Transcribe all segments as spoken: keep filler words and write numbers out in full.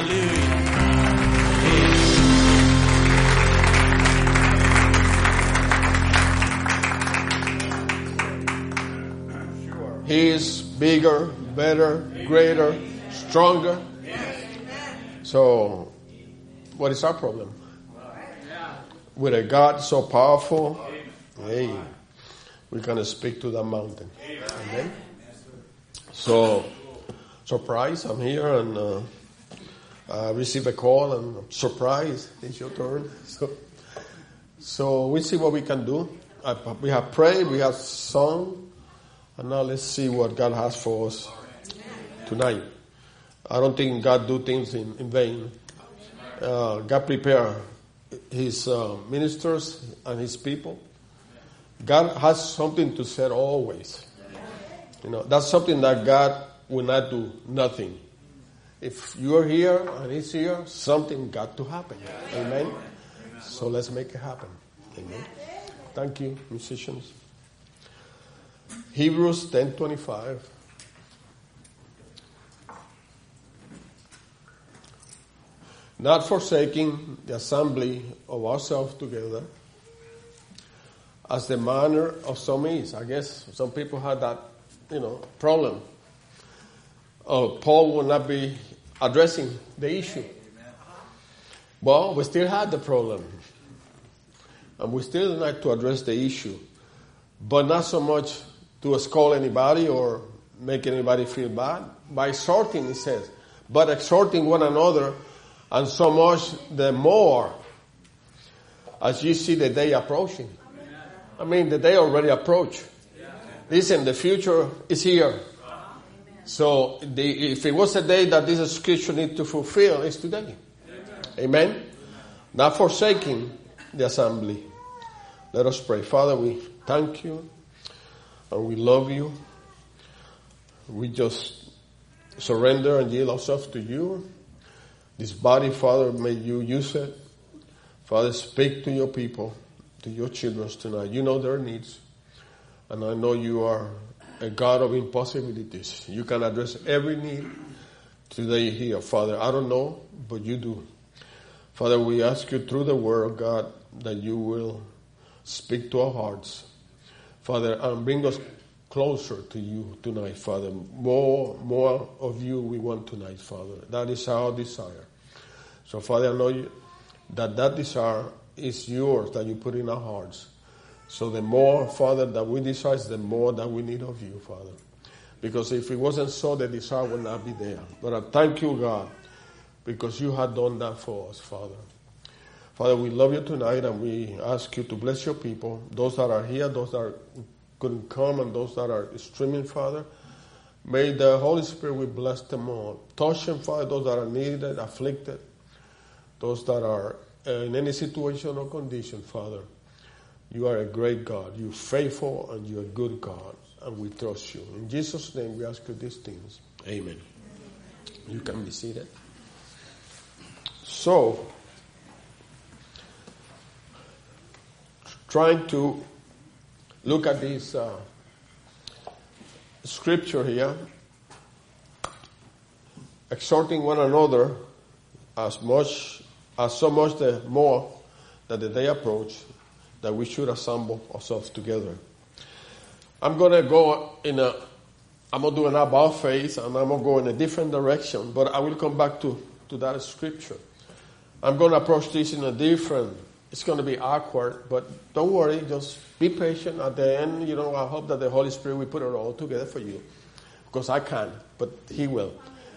He is bigger, better, greater, stronger. So, what is our problem? With a God so powerful, hey, we're going to speak to that mountain. Amen. So, surprise, I'm here and uh, I received a call and I'm surprised. It's your turn. So, so we see what we can do. I, we have prayed, we have sung. And now let's see what God has for us tonight. I don't think God do things in, in vain. Uh, God prepare His uh, ministers and His people. God has something to say always. You know, that's something that God will not do nothing. If you're here and He's here, something got to happen. Amen. So let's make it happen. Amen. Thank you, musicians. Hebrews ten twenty-five. Not forsaking the assembly of ourselves together, as the manner of some is. I guess some people had that, you know, problem. Uh, Paul will not be addressing the issue. Well, we still had the problem. And we still need to address the issue. But not so much to scold anybody or make anybody feel bad. By exhorting, it says. But exhorting one another, and so much the more as you see the day approaching. I mean, the day already approached. Listen, the future is here. So the, if it was a day that this scripture needs to fulfill, it's today. Amen? Not forsaking the assembly. Let us pray. Father, we thank you. And we love you. We just surrender and yield ourselves to you. This body, Father, may you use it. Father, speak to your people, to your children tonight. You know their needs. And I know you are a God of impossibilities. You can address every need today here, Father. I don't know, but you do. Father, we ask you through the word of God that you will speak to our hearts. Father, and bring us closer to you tonight, Father. More, more of you we want tonight, Father. That is our desire. So, Father, I know you, that that desire is yours that you put in our hearts. So the more, Father, that we desire, the more that we need of you, Father. Because if it wasn't so, the desire would not be there. But I thank you, God, because you had done that for us, Father. Father, we love you tonight and we ask you to bless your people. Those that are here, those that are, couldn't come, and those that are streaming, Father. May the Holy Spirit will bless them all. Touch them, Father, those that are needed, afflicted. Those that are in any situation or condition, Father. You are a great God. You're faithful and you're a good God. And we trust you. In Jesus' name we ask you these things. Amen. You can be seated. So, trying to look at this uh, scripture here, exhorting one another as much as so much the more that the day approach, that we should assemble ourselves together. I'm gonna go in a, I'm gonna do an about face, and I'm gonna go in a different direction, but I will come back to, to that scripture. I'm gonna approach this in a different. It's going to be awkward, but don't worry. Just be patient. At the end, you know, I hope that the Holy Spirit will put it all together for you. Because I can't, but He will.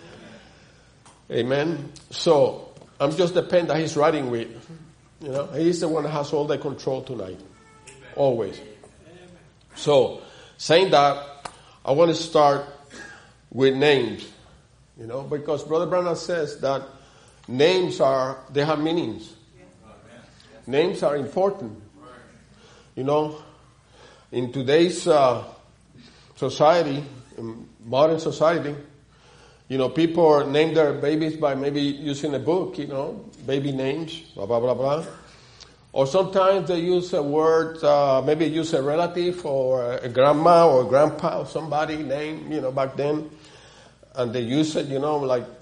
Amen. So, I'm just the pen that He's writing with. You know, He's the one that has all the control tonight. Always. So, saying that, I want to start with names. You know, because Brother Branham says that names are, they have meanings. Names are important. You know, in today's uh, society, in modern society, you know, people name their babies by maybe using a book, you know, baby names, blah, blah, blah, blah. Or sometimes they use a word, uh, maybe use a relative or a grandma or a grandpa or somebody name, you know, back then. And they use it, you know, like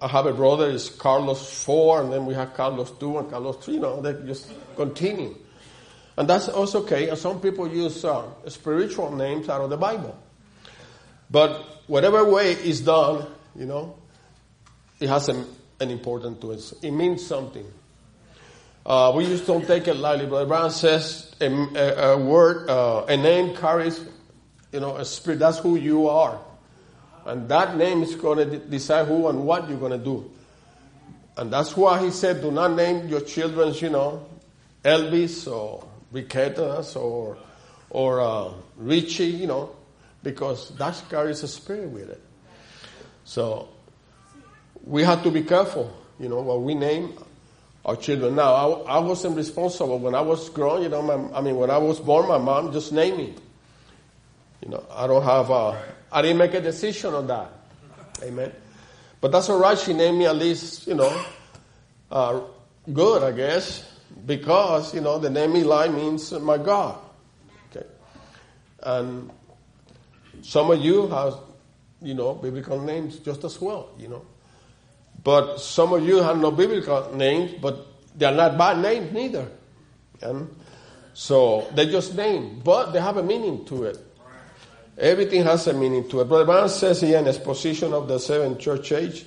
I have a brother, is Carlos four, and then we have Carlos two and Carlos three. No, they just continue. And that's also okay. And some people use uh, spiritual names out of the Bible. But whatever way it's done, you know, it has an, an importance to it. It means something. Uh, we just don't take it lightly. Brother Brown says a, a, a word, uh, a name carries, you know, a spirit. That's who you are. And that name is going to de- decide who and what you're going to do. And that's why he said, do not name your children, you know, Elvis or Riquetas or, or uh, Richie, you know, because that carries a spirit with it. So we have to be careful, you know, what we name our children. Now, I, I wasn't responsible when I was growing. You know, my, I mean, when I was born, my mom just named me. You know, I don't have a, I didn't make a decision on that. Amen. But that's all right. She named me at least, you know, uh, good, I guess, because, you know, the name Eli means my God. Okay. And some of you have, you know, biblical names just as well, you know. But some of you have no biblical names, but they're not bad names neither. And so they just name, but they have a meaning to it. Everything has a meaning to it. Brother Brown says here in Exposition of the Seventh Church Age,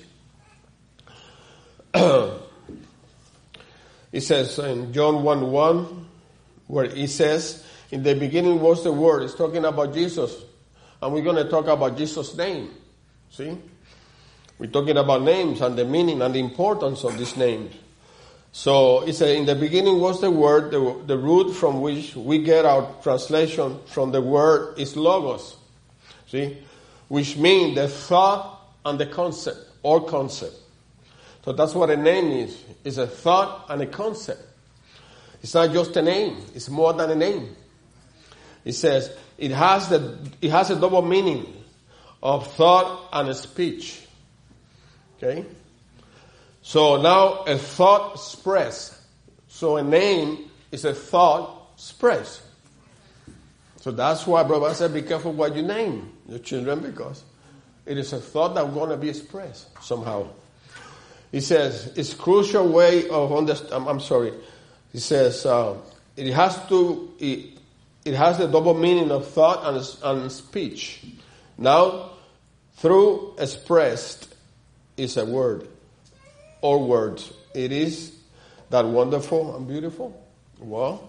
he says in John one one, where he says, in the beginning was the Word. It's talking about Jesus. And we're going to talk about Jesus' name. See? We're talking about names and the meaning and the importance of these names. So it says, in the beginning was the Word, the, the root from which we get our translation from the word is logos. See? Which means the thought and the concept, or concept. So that's what a name is. It's a thought and a concept. It's not just a name. It's more than a name. It says, it has the, it has a double meaning of thought and a speech. Okay? So now a thought expressed. So a name is a thought expressed. So that's why Brother said, be careful what you name your children, because it is a thought that's going to be expressed somehow. He says, it's a crucial way of understanding. I'm sorry. He says, uh, it has to, it, it has the double meaning of thought and, and speech. Now, through expressed is a word or words. It is that wonderful and beautiful? Well,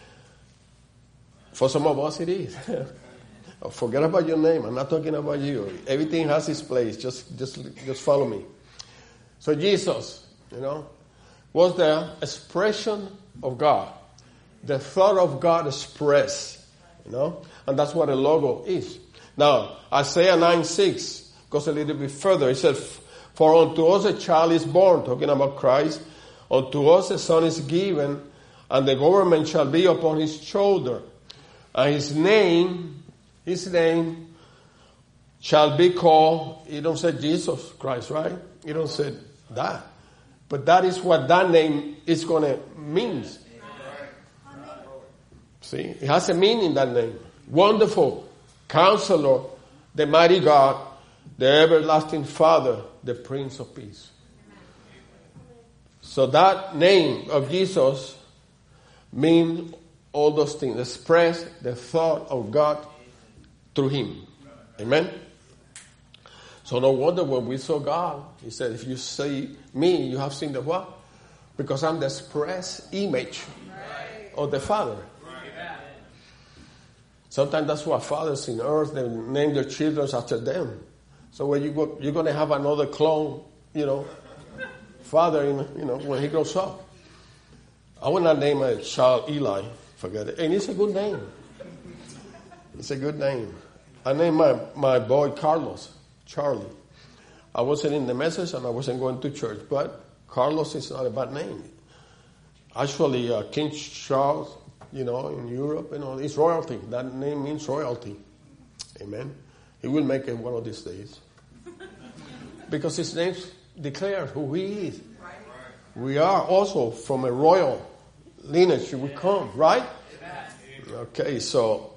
for some of us it is. Forget about your name. I'm not talking about you. Everything has its place. Just, just, just follow me. So Jesus, you know, was the expression of God. The thought of God expressed, you know, and that's what a logo is. Now, Isaiah nine six goes a little bit further. It says, for unto us a child is born, talking about Christ. Unto us a son is given, and the government shall be upon his shoulder. And his name, his name shall be called, you don't say Jesus Christ, right? You don't say that. But that is what that name is going to mean. See, it has a meaning, that name. Wonderful, Counselor, the mighty God, the everlasting Father, the Prince of Peace. So that name of Jesus means all those things. Express the thought of God through him. Amen? So no wonder when we saw God, he said, if you see me, you have seen the what? Because I'm the express image of the Father. Sometimes that's why fathers in earth, they name their children after them. So when you go, you're going to have another clone, you know, father, in, you know, when he grows up. I would not name a child Eli. Forget it. And it's a good name. It's a good name. I named my, my boy Carlos, Charlie. I wasn't in the message and I wasn't going to church, but Carlos is not a bad name. Actually, uh, King Charles, you know, in Europe, you know, it's royalty. That name means royalty. Amen. He will make it one of these days. Because his name declares who he is. We are also from a royal lineage. We come, right? Okay, so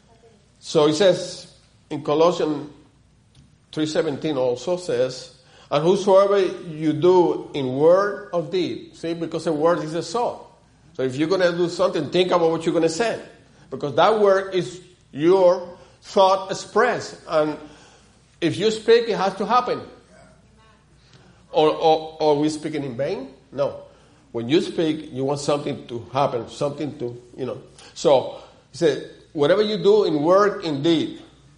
so it says in Colossians three seventeen also says, And whosoever you do in word or deed. See, because a word is a soul. So if you're going to do something, think about what you're going to say. Because that word is your thought expressed. And if you speak, it has to happen. Or, or, or are we speaking in vain? No. When you speak, you want something to happen, something to, you know. So, he said, whatever you do in word, in deed,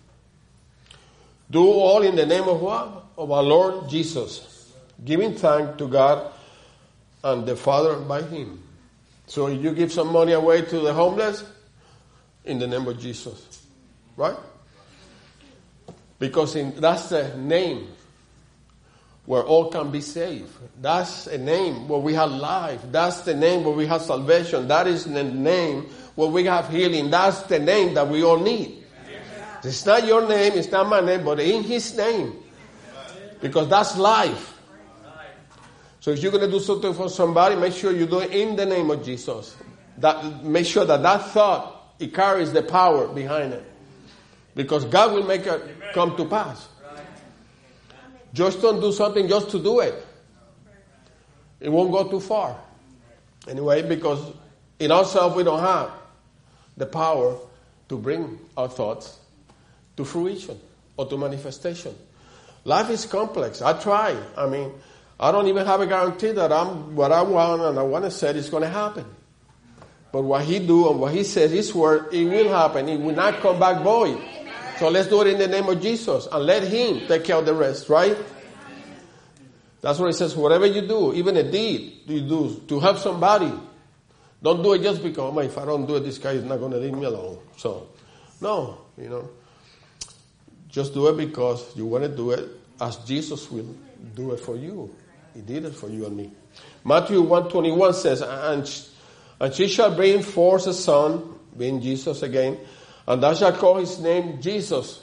do all in the name of what? Of our Lord Jesus, giving thanks to God and the Father by Him. So if you give some money away to the homeless, in the name of Jesus. Right? Because in, that's the name where all can be saved. That's a name where we have life. That's the name where we have salvation. That is the name where we have healing. That's the name that we all need. It's not your name, it's not my name, but in His name. Because that's life. So if you're going to do something for somebody, make sure you do it in the name of Jesus. That, make sure that that thought, it carries the power behind it. Because God will make it come to pass. Just don't do something just to do it. It won't go too far. Anyway, because in ourselves we don't have the power to bring our thoughts to fruition or to manifestation. Life is complex. I try. I mean, I don't even have a guarantee that I'm what I want and I want to say is going to happen. But what He do and what He says, His word, it will happen. It will not come back void. So let's do it in the name of Jesus and let Him take care of the rest, right? That's what it says. Whatever you do, even a deed you do to help somebody, don't do it just because, oh, if I don't do it, this guy is not going to leave me alone. So, no, you know. Just do it because you want to do it as Jesus will do it for you. He did it for you and me. Matthew one twenty-one says, and, and she shall bring forth a son, being Jesus again, and thou shalt call his name Jesus.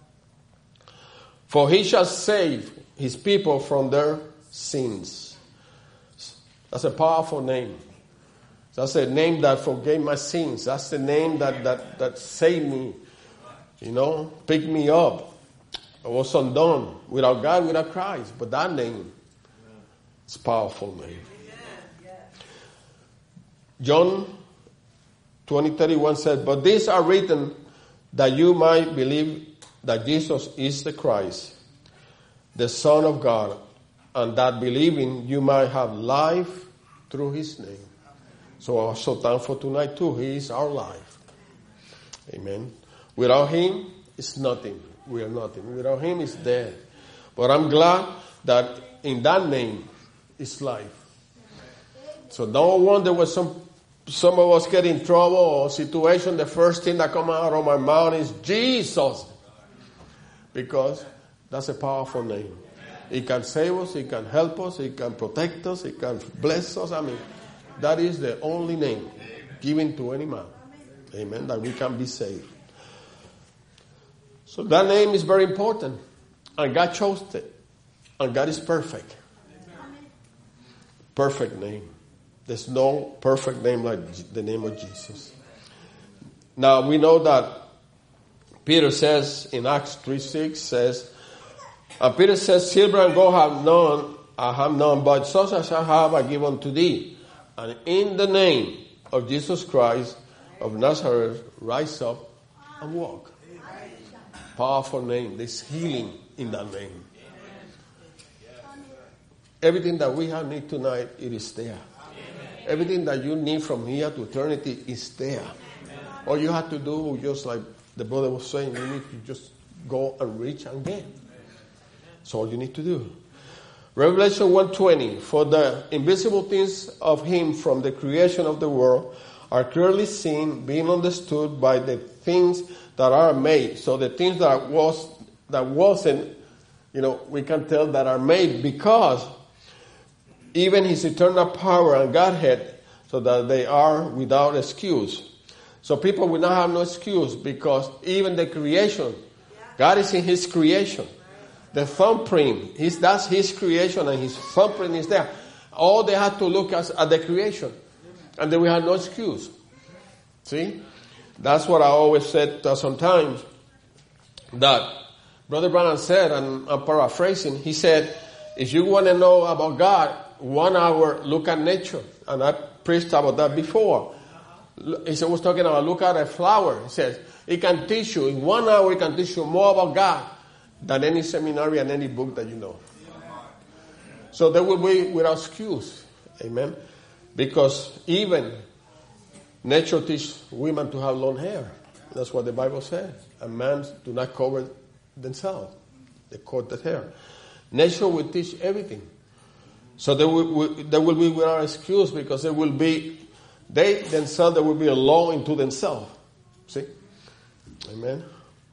For he shall save his people from their sins. That's a powerful name. That's a name that forgave my sins. That's the name that, that, that saved me. You know, picked me up. I was undone. Without God, without Christ. But that name is a powerful name. John twenty thirty-one said, but these are written that you might believe that Jesus is the Christ, the Son of God, and that believing you might have life through his name. So also thankful tonight too. He is our life. Amen. Without him, it's nothing. We are nothing. Without him, it's dead. But I'm glad that in that name is life. So don't wonder when some some of us get in trouble or situation, the first thing that comes out of my mouth is Jesus. Because that's a powerful name. He can save us, he can help us, he can protect us, he can bless us. I mean, that is the only name given to any man. Amen. That we can be saved. So that name is very important. And God chose it. And God is perfect. Perfect name. There's no perfect name like the name of Jesus. Now we know that Peter says in Acts three six says, and Peter says, silver and gold have none, I have none, but such as I have I give unto thee. And in the name of Jesus Christ of Nazareth, rise up and walk. Powerful name. There's healing in that name. Everything that we have need tonight, it is there. Everything that you need from here to eternity is there. All you have to do, just like the brother was saying, you need to just go and reach and get. That's all you need to do. Revelation one twenty, for the invisible things of him from the creation of the world are clearly seen, being understood by the things that are made. So the things that was that wasn't, you know, we can tell that are made because even his eternal power and Godhead, so that they are without excuse. So people will not have no excuse because even the creation, God is in his creation. The thumbprint, his, that's his creation and his thumbprint is there. All they had to look at, at the creation. And then we had no excuse. See? That's what I always said uh, sometimes. That Brother Branham said, and I'm paraphrasing, he said, If you want to know about God, one hour, look at nature. And I preached about that before. He was talking about, look at a flower. He says, it can teach you, in one hour it can teach you more about God than any seminary and any book that you know. So they will be without excuse. Amen. Because even nature teaches women to have long hair. That's what the Bible says. And men do not cover themselves. They cut the hair. Nature will teach everything. So they will, they will be without excuse because they will be, they themselves, they will be alone into themselves. See? Amen.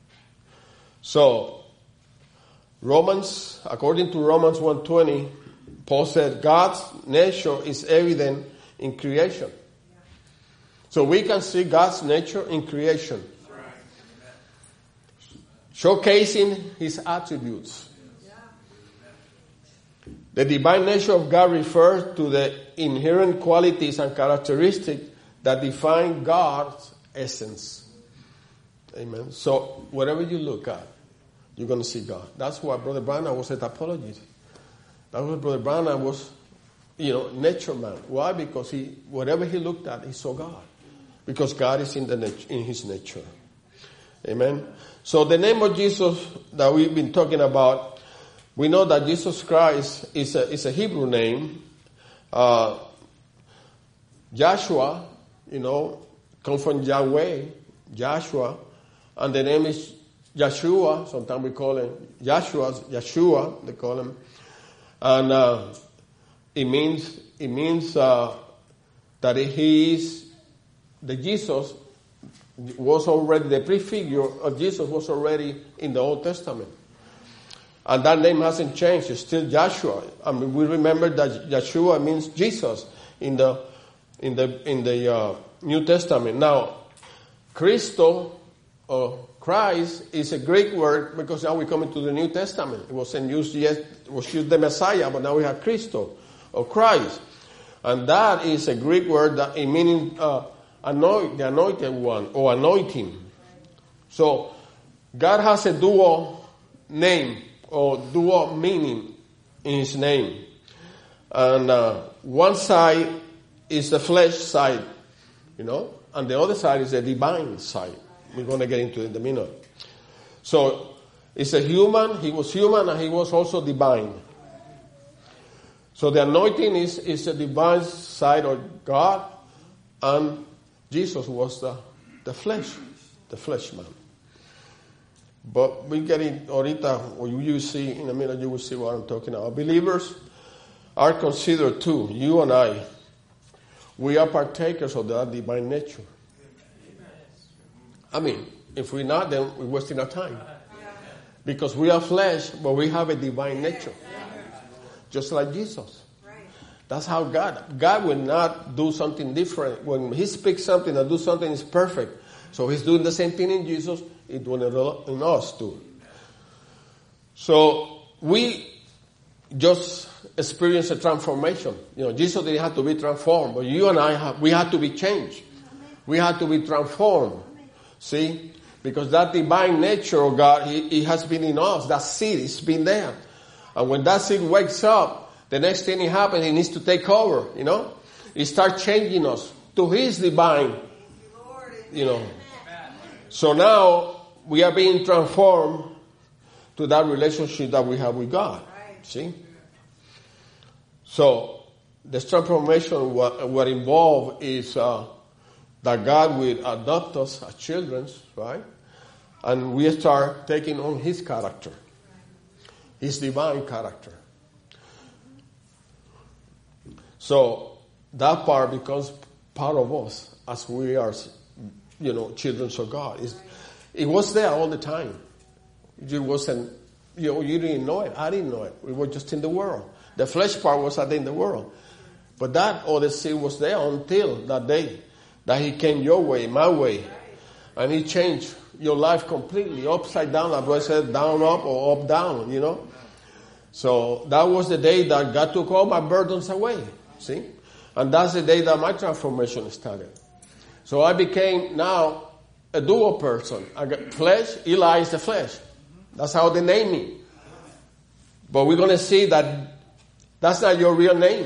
So, Romans, according to Romans one twenty, Paul said God's nature is evident in creation. So we can see God's nature in creation. Showcasing His attributes. The divine nature of God refers to the inherent qualities and characteristics that define God's essence. Amen. So whatever you look at, you're going to see God. That's why Brother Branham was a typologist. That's why Brother Branham was, you know, nature man. Why? Because he, whatever he looked at, he saw God. Because God is in the nat- in His nature. Amen. So the name of Jesus that we've been talking about, we know that Jesus Christ is a, is a Hebrew name. Uh, Joshua, you know, comes from Yahweh, Joshua, and the name is Yeshua. Sometimes we call him Joshua, Yeshua, they call him. And uh, it means it means uh, that he is the Jesus was already, the prefigure of Jesus was already in the Old Testament. And that name hasn't changed. It's still Joshua. I mean, we remember that Yeshua means Jesus in the in the in the uh, New Testament. Now, Christo or Christ is a Greek word because now we come into the New Testament. It wasn't used yet. It was used the Messiah, but now we have Christo or Christ, and that is a Greek word that it meaning uh, anoint, the anointed one or anointing. So God has a dual name or dual meaning in His name, and uh, one side is the flesh side, you know, and the other side is the divine side. We're going to get into it in a minute. So it's a human. He was human, and He was also divine. So the anointing is is the divine side of God, and Jesus was the the flesh, the flesh man. But we get in ahorita, or you see in a minute, you will see what I'm talking about. Believers are considered too. You and I, we are partakers of that divine nature. I mean, if we're not, then we're wasting our time. Because we are flesh, but we have a divine nature. Just like Jesus. That's how God, God will not do something different. When He speaks something or do something, is perfect. So He's doing the same thing in Jesus, He's doing it in us too. So we just experience a transformation. You know, Jesus didn't have to be transformed, but you and I, have, we had to be changed. We had to be transformed. See? Because that divine nature of God, He, He has been in us. That seed has been there. And when that seed wakes up, the next thing it happens, He needs to take over, you know? He starts changing us to His divine, you know. So now, we are being transformed to that relationship that we have with God. See? So, this transformation, what, what involved is uh, that God will adopt us as children, right? And we start taking on His character. His divine character. So, that part becomes part of us as we are, you know, children of God. It's, it was there all the time. It wasn't, you know, you didn't know it. I didn't know it. We were just in the world. The flesh part was out in the world. But that other seed was there until that day that He came your way, my way. And He changed your life completely, upside down, like I said, down, up, or up, down, you know. So that was the day that God took all my burdens away, see. And that's the day that my transformation started. So I became now a dual person. I got flesh, Eli is the flesh. That's how they name me. But we're going to see that that's not your real name.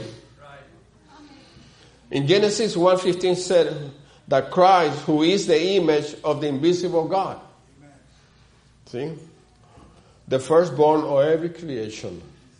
In Genesis one fifteen said that Christ, who is the image of the invisible God. See? The firstborn of every creation.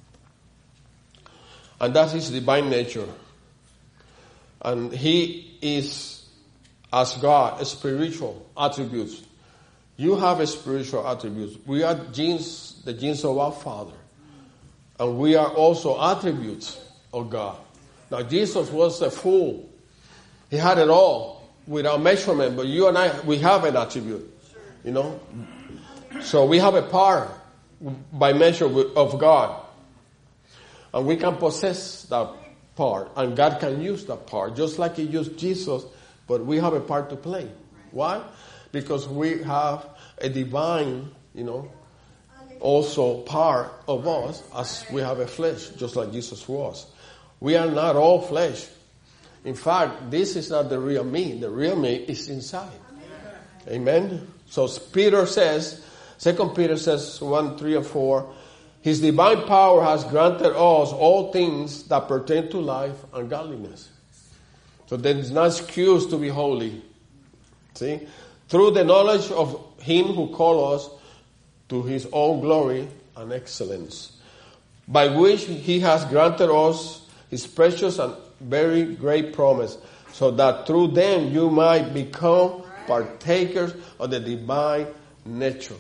And that's his divine nature. And he is, as God, spiritual attributes. You have a spiritual attributes. We are genes, the genes of our Father. And we are also attributes of God. Now Jesus was a fool. He had it all without measurement. But you and I, we have an attribute. You know? So we have a part by measure of God. And we can possess that part. And God can use that part. Just like he used Jesus. But we have a part to play. Why? Because we have a divine, you know, also part of us as we have a flesh, just like Jesus was. We are not all flesh. In fact, this is not the real me. The real me is inside. Amen. Amen? So Peter says, Second Peter says one, three and four, his divine power has granted us all things that pertain to life and godliness. So there is no excuse to be holy. See? Through the knowledge of him who called us to his own glory and excellence, by which he has granted us his precious and very great promise, so that through them you might become partakers of the divine nature.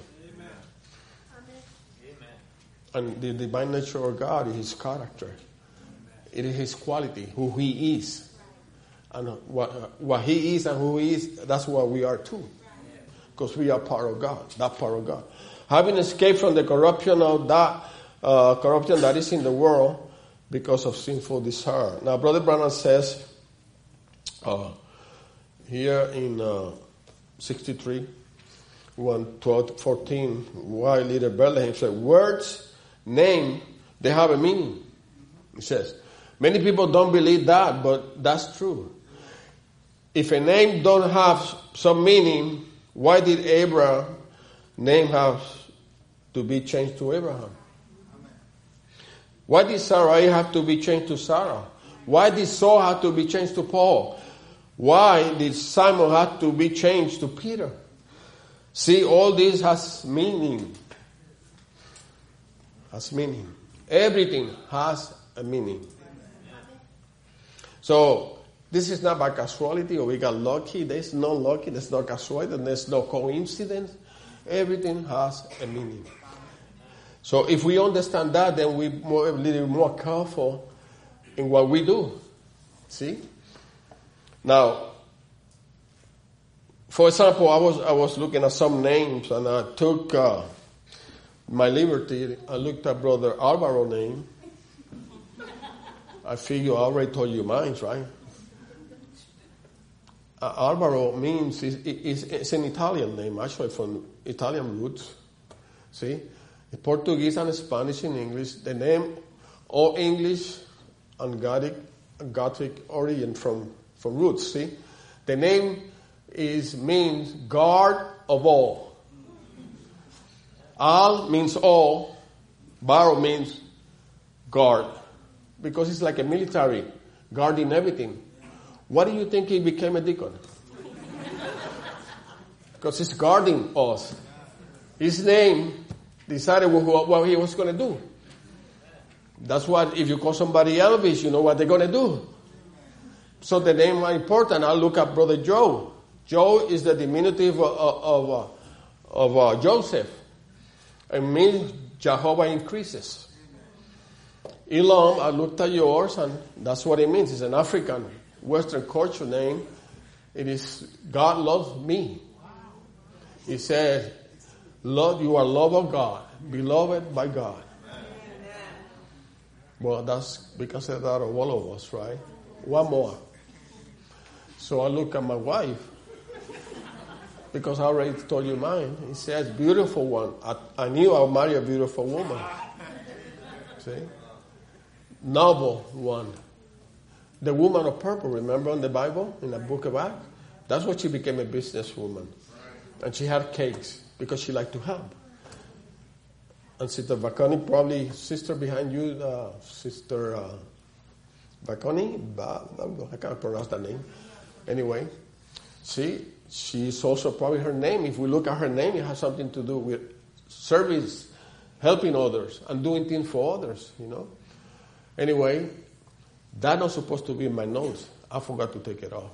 Amen. And the divine nature of God is his character. It is his quality, who he is. And what, what he is and who he is, that's what we are too. Because we are part of God, that part of God. Having escaped from the corruption of that, uh, corruption that is in the world because of sinful desire. Now, Brother Branham says, uh, here in uh, sixty-three, one, twelve, fourteen, why Little Bethlehem said, words, name, they have a meaning. He says, many people don't believe that, but that's true. If a name don't have some meaning, why did Abraham name have to be changed to Abraham? Why did Sarai have to be changed to Sarah? Why did Saul have to be changed to Paul? Why did Simon have to be changed to Peter? See, all this has meaning. Has meaning. Everything has a meaning. So, this is not by casualty or we got lucky. There's no lucky, there's no casualty, there's no coincidence. Everything has a meaning. So if we understand that, then we're more, a little more careful in what we do. See? Now, for example, I was I was looking at some names and I took uh, my liberty. I looked at Brother Alvaro's name. I figure I already told you mine, right? Uh, Alvaro means, is, is, it's an Italian name, actually from Italian roots. See? In Portuguese and Spanish and English, the name, all English and Gothic, Gothic origin from, from roots, see? The name is, means guard of all. Al means all, Baro means guard. Because it's like a military, guarding everything. Why do you think he became a deacon? Because he's guarding us. His name decided what he was going to do. That's what, if you call somebody Elvis, you know what they're going to do. So the name is important. I look at Brother Joe. Joe is the diminutive of, of, of, of uh, Joseph. It means Jehovah increases. Elam, I looked at yours, and that's what it means. It's an African Western culture name. It is God loves me. He said, Lord, you are love of God, beloved by God. Well, that's because of that of all of us, right? One more. So I look at my wife, because I already told you mine. He says, beautiful one. I, I knew I would marry a beautiful woman. See? Noble one. The woman of purple, remember in the Bible, in the book of Acts? That's what she became a businesswoman. And she had cakes because she liked to help. And Sister Baconi, probably sister behind you, uh, Sister uh, Baconi, ba- I can't pronounce that name. Anyway, see, she's also probably her name. If we look at her name, it has something to do with service, helping others, and doing things for others, you know. Anyway, that's not supposed to be in my notes. I forgot to take it off.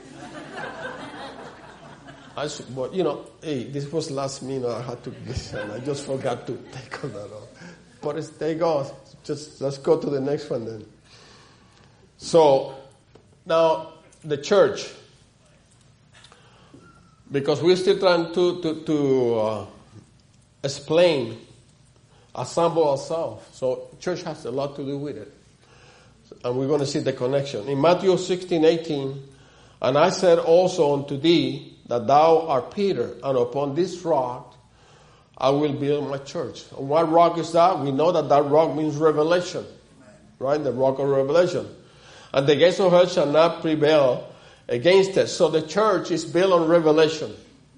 I should, but you know, hey, this was last minute. I had to listen. I just forgot to take all that off. But it's, there you go. Just let's go to the next one then. So now the church, because we're still trying to to, to uh, explain, assemble ourselves. So church has a lot to do with it, and we're going to see the connection in Matthew sixteen eighteen. And I said also unto thee, that thou art Peter, and upon this rock I will build my church. And what rock is that? We know that that rock means revelation. Right? The rock of revelation. And the gates of hell shall not prevail against it. So the church is built on revelation.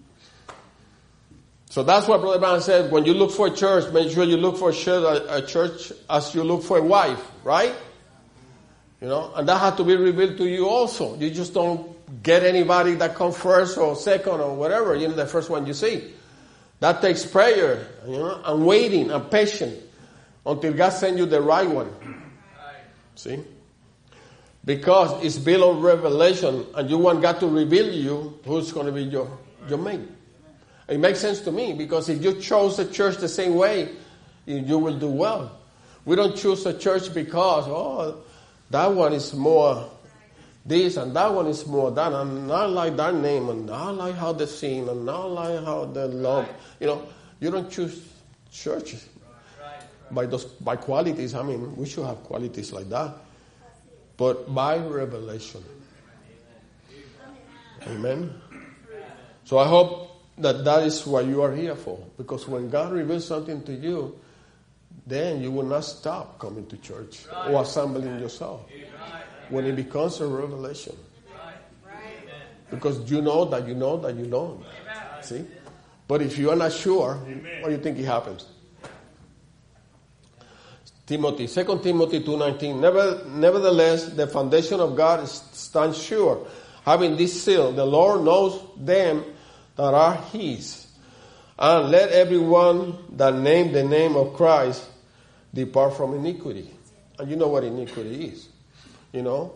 So that's what Brother Brown said. When you look for a church, make sure you look for a church, a church as you look for a wife. Right? You know, and that has to be revealed to you also. You just don't get anybody that comes first or second or whatever, you know, the first one you see. That takes prayer, you know, and waiting and patience until God sends you the right one. See? Because it's built on revelation and you want God to reveal you who's going to be your, your mate. It makes sense to me because if you chose the church the same way, you, you will do well. We don't choose a church because, oh, that one is more this and that one is more that, and I like that name, and I like how they sing, and I like how they love. You know, you don't choose churches by those by qualities. I mean, we should have qualities like that, but by revelation. Amen. So I hope that that is what you are here for, because when God reveals something to you, then you will not stop coming to church or assembling yourself. When it becomes a revelation. Because you know that you know that you know. See? But if you are not sure, what do you think it happens? Timothy, Second Timothy two nineteen. Never, nevertheless, the foundation of God stands sure. Having this seal, the Lord knows them that are his. And let everyone that name the name of Christ depart from iniquity. And you know what iniquity is. You know,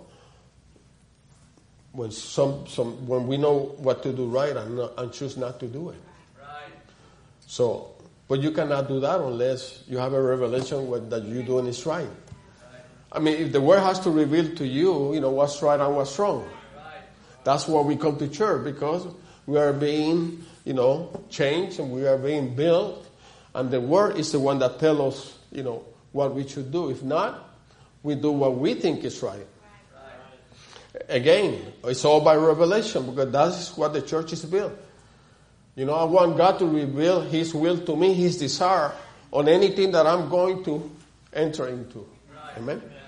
when some some when we know what to do right and, not, and choose not to do it. Right. So, but you cannot do that unless you have a revelation what, that you're doing is right. right. I mean, if the word has to reveal to you, you know, what's right and what's wrong. Right. That's why we come to church, because we are being, you know, changed and we are being built, and the word is the one that tells us, you know, what we should do. If not, we do what we think is right. right. Again, it's all by revelation, because that's what the church is built. You know, I want God to reveal his will to me, his desire on anything that I'm going to enter into. Right. Amen? Amen.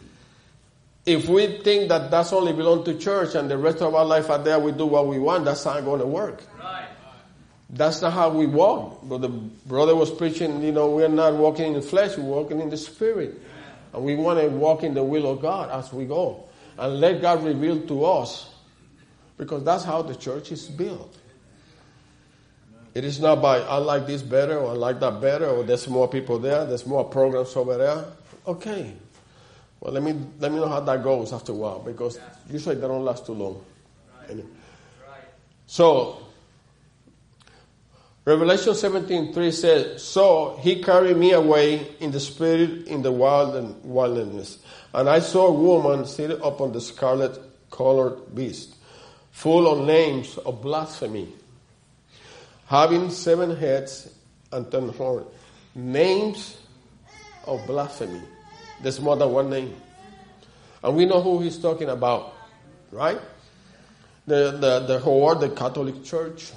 If we think that that's only belong to church and the rest of our life out there we do what we want, that's not going to work. Right. That's not how we walk. But the brother was preaching, you know, we're not walking in the flesh, we're walking in the spirit. And we want to walk in the will of God as we go. And let God reveal to us. Because that's how the church is built. It is not by, I like this better, or I like that better, or there's more people there, there's more programs over there. Okay. Well, let me let me know how that goes after a while, because usually they don't last too long. Anyway. So, Revelation seventeen three says, so he carried me away in the spirit in the wild and wilderness. And I saw a woman seated upon the scarlet colored beast, full of names of blasphemy, having seven heads and ten horns. Names of blasphemy. There's more than one name. And we know who he's talking about, right? The, the, the whole, the Catholic Church.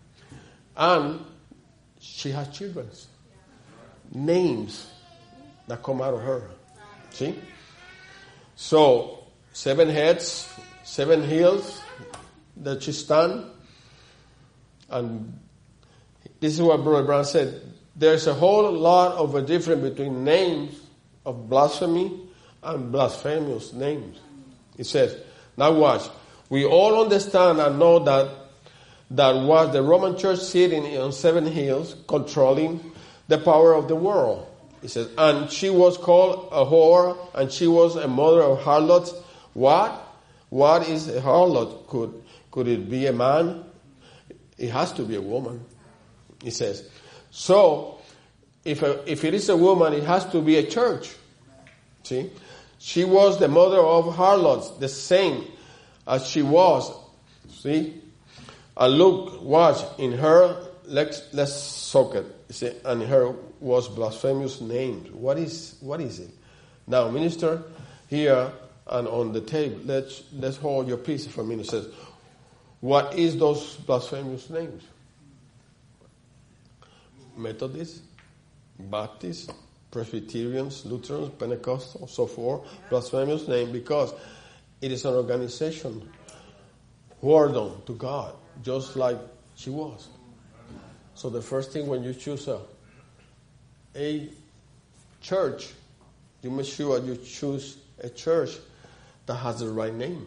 And she has children. Names that come out of her. See? So, seven heads, seven hills that she stand. And this is what Brother Brown said. there's a whole lot of a difference between names of blasphemy and blasphemous names. It says, now watch. We all understand and know that that was the Roman church sitting on seven hills, controlling the power of the world. It says, and she was called a whore, and she was a mother of harlots. What? What is a harlot? Could could it be a man? It has to be a woman. It says. So, if a, if it is a woman, it has to be a church. See? She was the mother of harlots, the same as she was. See? And look, watch, in her, let's, let's soak it. See? And her was blasphemous names. What is, what is it? Now, minister, here and on the table, let's, let's hold your peace for a minute. It says, what is those blasphemous names? Methodists, Baptists, Presbyterians, Lutherans, Pentecostals, so forth. Blasphemous name because it is an organization whoredom to God, just like she was. So the first thing when you choose a, a church, you make sure you choose a church that has the right name.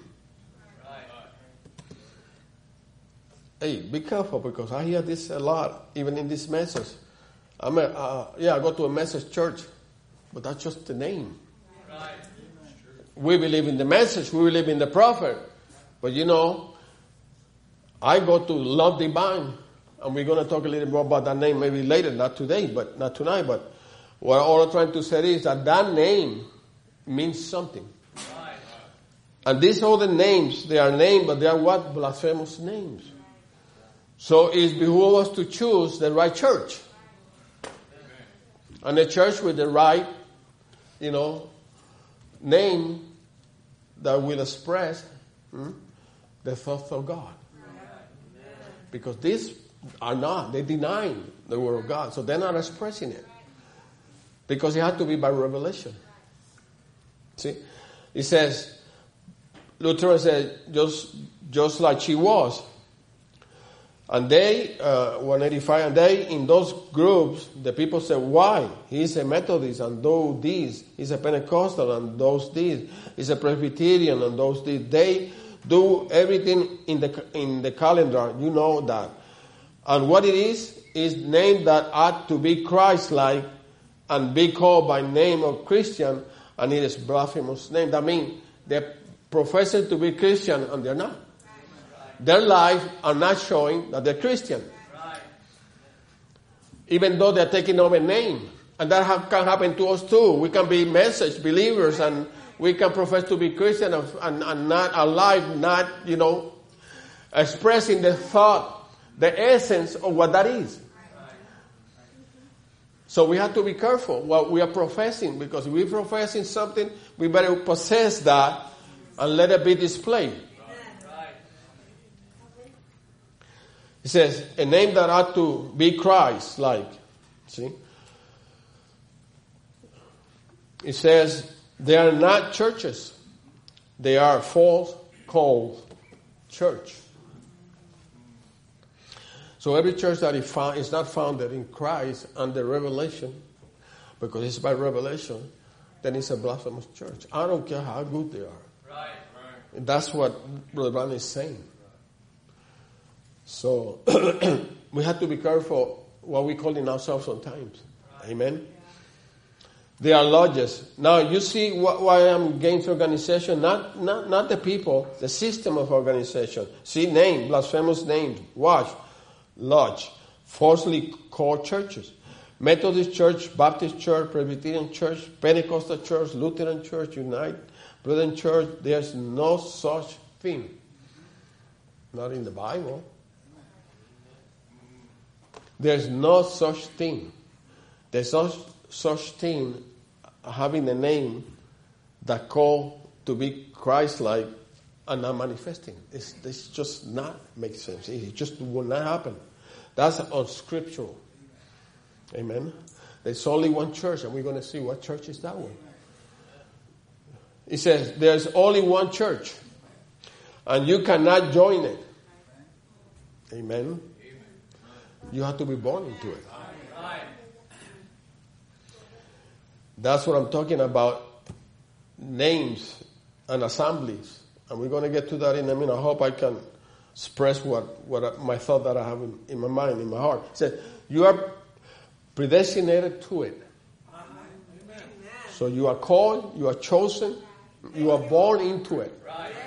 Hey, be careful because I hear this a lot, even in this message. I'm a, uh, yeah, I go to a message church, but that's just the name. Right. We believe in the message, we believe in the prophet, but you know, I go to Love Divine, and we're going to talk a little more about that name maybe later, not today, but not tonight. But what all I'm trying to say is that that name means something. Right. And these other names, they are named, but they are what? Blasphemous names. So it's behoove us to choose the right church. And a church with the right, you know, name that will express hmm, the thoughts of God. Because these are not, they deny the word of God. So they're not expressing it. Because it had to be by revelation. See? It says, Luther said, just, just like she was. And they, uh, one eighty-five, and they, in those groups, the people said, why? He's a Methodist, and those these. He's a Pentecostal, and those these. He's a Presbyterian, and those these. They do everything in the in the calendar. You know that. And what it is, is name that ought to be Christ-like and be called by name of Christian, and it is blasphemous name. That means they're professing to be Christian, and they're not. Their lives are not showing that they're Christian. Right. Even though they're taking on a name. And that ha- can happen to us too. We can be message believers and we can profess to be Christian and, and, and not alive, not, you know, expressing the thought, the essence of what that is. Right. So we have to be careful what we are professing, because if we're professing something, we better possess that and let it be displayed. It says, a name that ought to be Christ-like. See? It says, they are not churches. They are false called church. So every church that is, found, is not founded in Christ under revelation, because it's by revelation, then it's a blasphemous church. I don't care how good they are. Right, right. And that's what Brother Brown is saying. So, we have to be careful what we call in ourselves sometimes. Amen? They are lodges. Now, you see wh- why I'm against organization? Not, not, not the people, the system of organization. See, name, blasphemous names. Watch, lodge, falsely called churches. Methodist Church, Baptist Church, Presbyterian Church, Pentecostal Church, Lutheran Church, United Brethren Church. There's no such thing. Not in the Bible. There's no such thing. There's no such thing having a name that call to be Christ-like and not manifesting. It's, it's just not make sense. It just will not happen. That's unscriptural. Amen. There's only one church, and we're going to see what church is that one. It says there's only one church, and you cannot join it. Amen. You have to be born into it. That's what I'm talking about, names and assemblies. And we're going to get to that in a minute. I hope I can express what, what I, my thought that I have in, in my mind, in my heart. It says, you are predestinated to it. Amen. So you are called, you are chosen, you are born into it.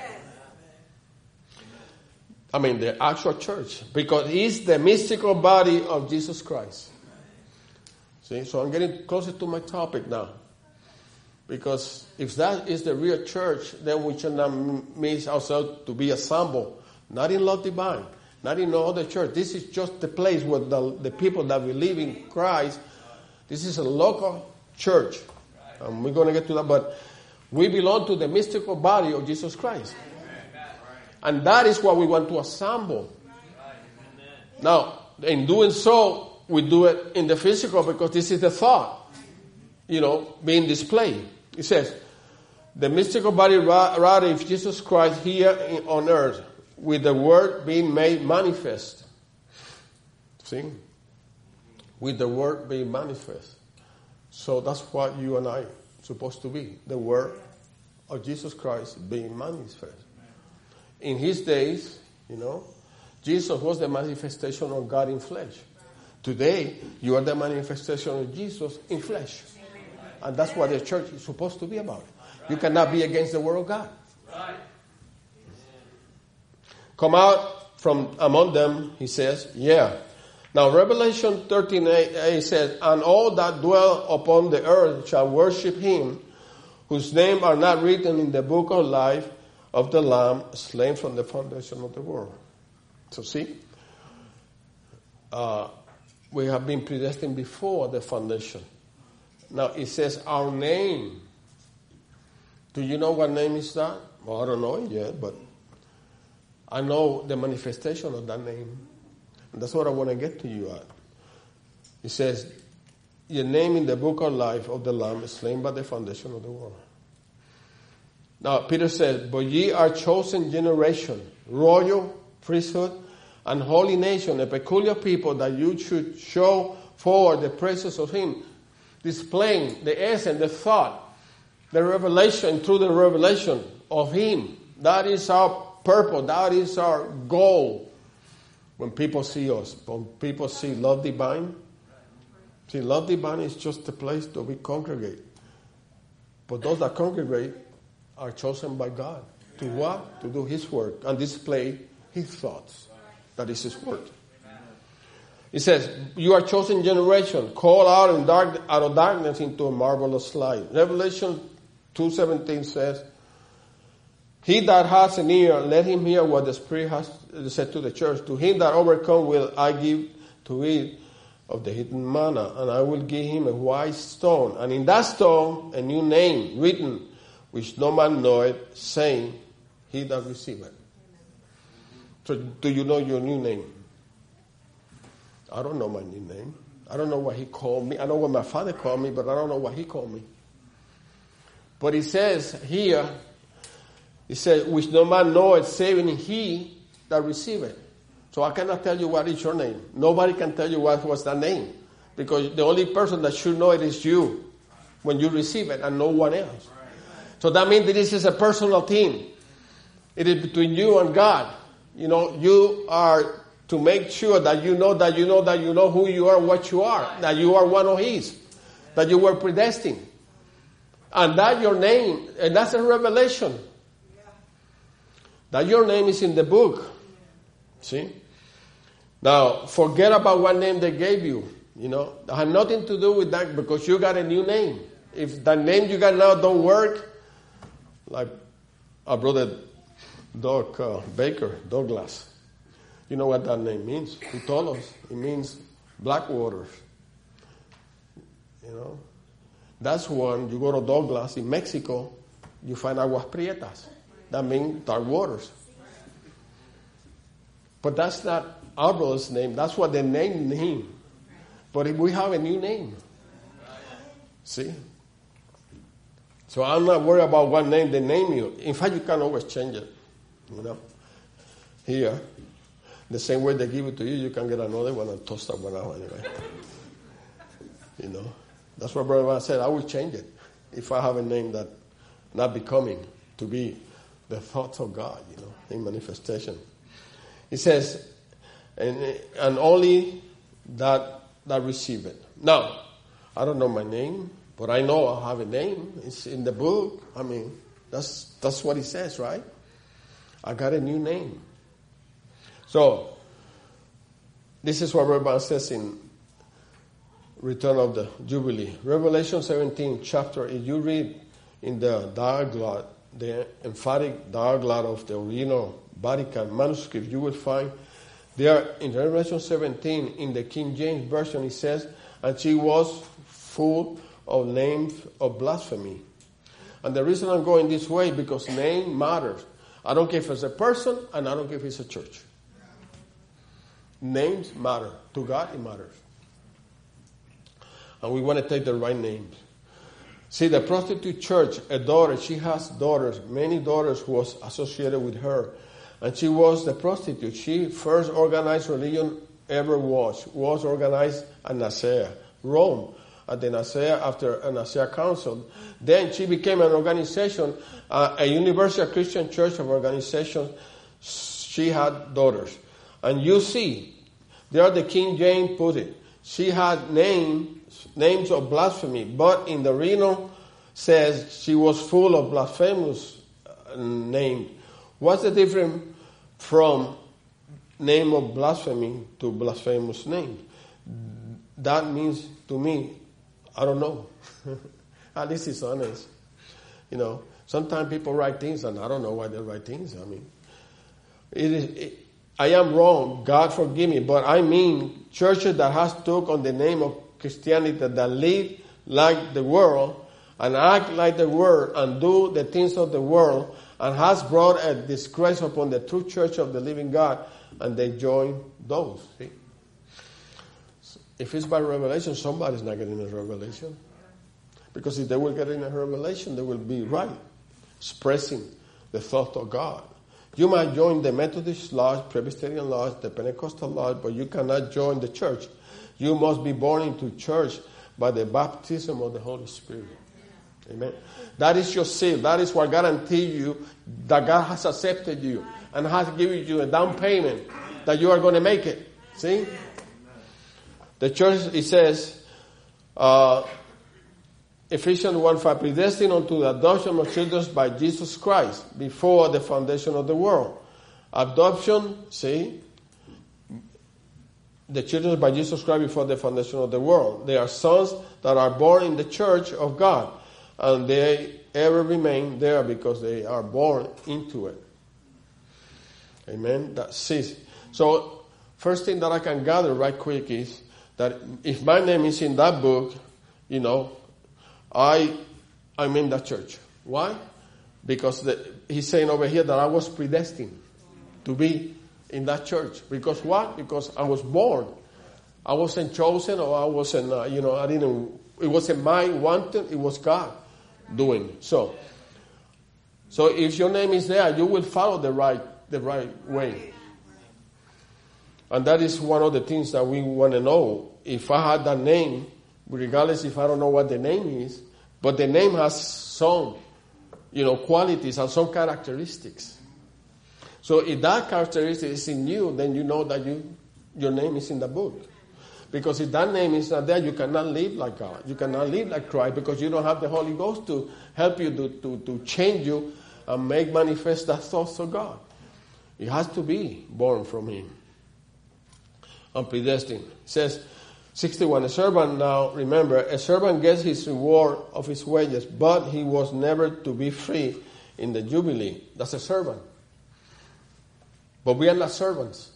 I mean, the actual church. Because it's the mystical body of Jesus Christ. See, so I'm getting closer to my topic now. Because if that is the real church, then we should not miss ourselves to be assembled. Not in love divine, not in no other church. This is just the place where the, the people that believe in Christ, this is a local church. And we're going to get to that. But we belong to the mystical body of Jesus Christ. And that is what we want to assemble. Now, in doing so, we do it in the physical because this is the thought, you know, being displayed. It says, the mystical body rather of Jesus Christ here on earth, with the word being made manifest. See? With the word being manifest. So that's what you and I are supposed to be. The word of Jesus Christ being manifest. In his days, you know, Jesus was the manifestation of God in flesh. Today, you are the manifestation of Jesus in flesh. And that's what the church is supposed to be about. You cannot be against the word of God. Come out from among them, he says, yeah. Now, Revelation thirteen eight says, and all that dwell upon the earth shall worship him, whose name are not written in the book of life of the Lamb, slain from the foundation of the world. So see, uh, we have been predestined before the foundation. Now, it says our name. Do you know what name is that? Well, I don't know it yet, but I know the manifestation of that name. And that's what I want to get to you at. It says, your name in the book of life of the Lamb is slain by the foundation of the world. Now, Peter said, but ye are chosen generation, royal priesthood, and holy nation, a peculiar people, that you should show forward the praises of him, displaying the essence, the thought, the revelation, through the revelation of him. That is our purpose. That is our goal. When people see us, when people see love divine, see, love divine is just a place that we congregate. But those that congregate are chosen by God. To what? To do his work and display his thoughts. That is his word. It says, you are chosen generation, called out, in dark, out of darkness into a marvelous light. Revelation two seventeen says, he that has an ear, let him hear what the Spirit has said to the church. To him that overcome will I give to eat of the hidden manna, and I will give him a white stone, and in that stone a new name written, which no man knoweth, saying, he that receiveth. So do you know your new name? I don't know my new name. I don't know what he called me. I know what my father called me, but I don't know what he called me. But he says here, he says, which no man knoweth, saving he that receiveth. So I cannot tell you what is your name. Nobody can tell you what was that name. Because the only person that should know it is you when you receive it, and no one else. So that means that this is a personal thing. It is between you and God. You know, you are to make sure that you know that you know that you know who you are, what you are, that you are one of his, that you were predestined. And that your name, and that's a revelation. That your name is in the book. See? Now, forget about what name they gave you. You know, it had nothing to do with that because you got a new name. If the name you got now don't work, like our brother Doc uh, Baker, Douglas, you know what that name means? He told us. It means black waters. You know? That's when you go to Douglas in Mexico, you find aguas prietas. That means dark waters. But that's not our brother's name. That's what they named him. But we have a new name. See? So I'm not worried about what name they name you. In fact, you can always change it. You know? Here, the same way they give it to you, you can get another one and toss that one out anyway. You know? That's what Brother Van said. I will change it if I have a name that not becoming to be the thoughts of God, you know, in manifestation. He says, and, and only that that receive it. Now, I don't know my name, but I know I have a name. It's in the book. I mean, that's that's what he says, right? I got a new name. So, this is what Reverend says in Return of the Jubilee. Revelation seventeen chapter, if you read in the diaglot, the emphatic diaglot of the original Vatican manuscript, you will find there in Revelation seventeen, in the King James Version, it says, and she was full of names of blasphemy. And the reason I'm going this way, because name matters. I don't care if it's a person, and I don't care if it's a church. Names matter. To God, it matters. And we want to take the right names. See, the prostitute church, a daughter, she has daughters, many daughters who was associated with her. And she was the prostitute. She first organized religion ever was, was organized at Nicaea, Rome, at the Nicaea, after a Nicaea council. Then she became an organization, uh, a universal Christian church of organizations. She had daughters. And you see, there the King James put it. She had names, names of blasphemy, but in the original says she was full of blasphemous names. What's the difference from name of blasphemy to blasphemous name? That means to me, I don't know. At least it's honest. You know, sometimes people write things and I don't know why they write things. I mean, it is. It, I am wrong. God forgive me. But I mean churches that has took on the name of Christianity that live like the world and act like the world and do the things of the world and has brought a disgrace upon the true church of the living God, and they join those. See? So if it's by revelation, somebody's not getting a revelation. Because if they will get in a revelation, they will be right, expressing the thought of God. You might join the Methodist Lodge, Presbyterian Lodge, the Pentecostal Lodge, but you cannot join the church. You must be born into church by the baptism of the Holy Spirit. Amen. That is your seal. That is what guarantees you that God has accepted you and has given you a down payment that you are going to make it. See? The church, it says, uh, Ephesians one five, predestined unto the adoption of children by Jesus Christ before the foundation of the world. Adoption, see, the children by Jesus Christ before the foundation of the world. They are sons that are born in the church of God, and they ever remain there because they are born into it. Amen. That's it. So, first thing that I can gather right quick is that if my name is in that book, you know, I, I'm in that church. Why? Because the, he's saying over here that I was predestined to be in that church. Because what? Because I was born. I wasn't chosen, or I wasn't, uh, you know, I didn't, it wasn't my wanting, it was God doing. So, so if your name is there, you will follow the right, the right way. And that is one of the things that we want to know. If I had that name, regardless if I don't know what the name is, but the name has some, you know, qualities and some characteristics. So if that characteristic is in you, then you know that you, your name is in the book. Because if that name is not there, you cannot live like God. You cannot live like Christ because you don't have the Holy Ghost to help you to, to, to change you and make manifest the thoughts of God. It has to be born from Him. And predestined. It says, sixty-one, a servant now, remember, a servant gets his reward of his wages, but he was never to be free in the Jubilee. That's a servant. But we are not servants.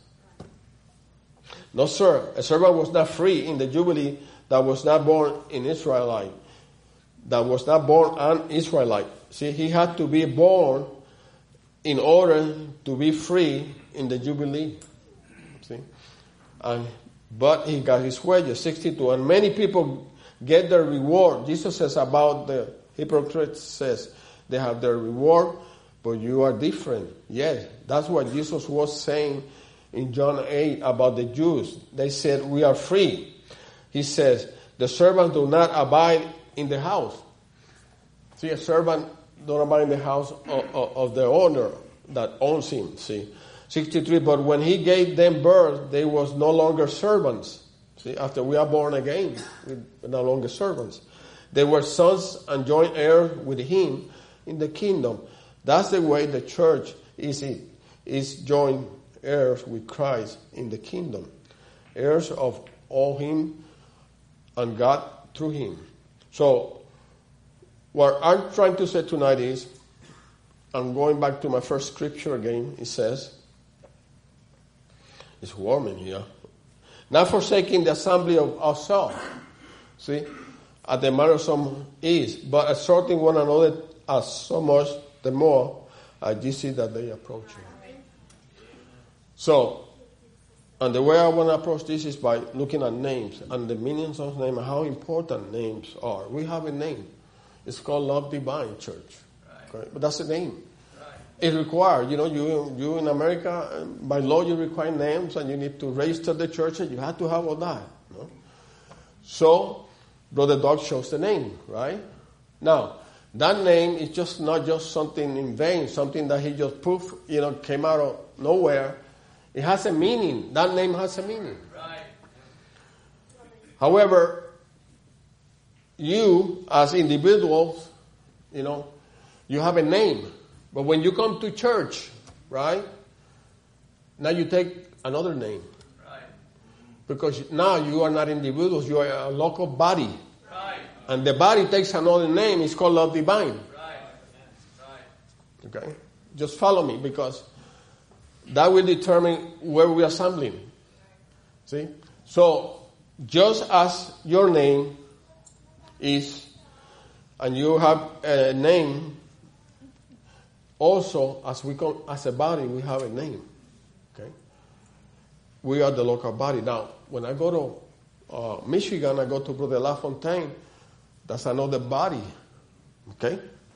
No, sir. A servant was not free in the Jubilee that was not born in Israelite. That was not born an Israelite. See, he had to be born in order to be free in the Jubilee. See? And but he got his wages, sixty-two. And many people get their reward. Jesus says about the hypocrites, says they have their reward, but you are different. Yes, that's what Jesus was saying in John eight about the Jews. They said, we are free. He says, the servants do not abide in the house. See, a servant don't abide in the house of, of, of the owner that owns him. See, sixty-three. But when he gave them birth, they was no longer servants. See, after we are born again, we're no longer servants. They were sons and joint heirs with him in the kingdom. That's the way the church is, is joint heirs with Christ in the kingdom. Heirs of all him and God through him. So, what I'm trying to say tonight is, I'm going back to my first scripture again. It says, it's warm in here. Not forsaking the assembly of ourselves. See? At the manner some is, but exhorting one another as so much the more as you see that they approaching. So, and the way I want to approach this is by looking at names and the meanings of names and how important names are. We have a name. It's called Love Divine Church. Okay? But that's a name. It requires, you know, you you in America, by law you require names and you need to register the church and you have to have all that. You know? So, Brother Doug shows the name, right? Now, that name is just not just something in vain, something that he just poof, you know, came out of nowhere. It has a meaning. That name has a meaning. Right. However, you as individuals, you know, you have a name. But when you come to church, right, now you take another name. Because now you are not individuals, you are a local body. Right. And the body takes another name, it's called Love Divine. Right. Right. Okay? Just follow me, because that will determine where we are assembling. See? So, just as your name is, and you have a name, also as we come, as a body, we have a name. Okay? We are the local body. Now, when I go to uh, Michigan, I go to Brother LaFontaine. That's another body. Okay?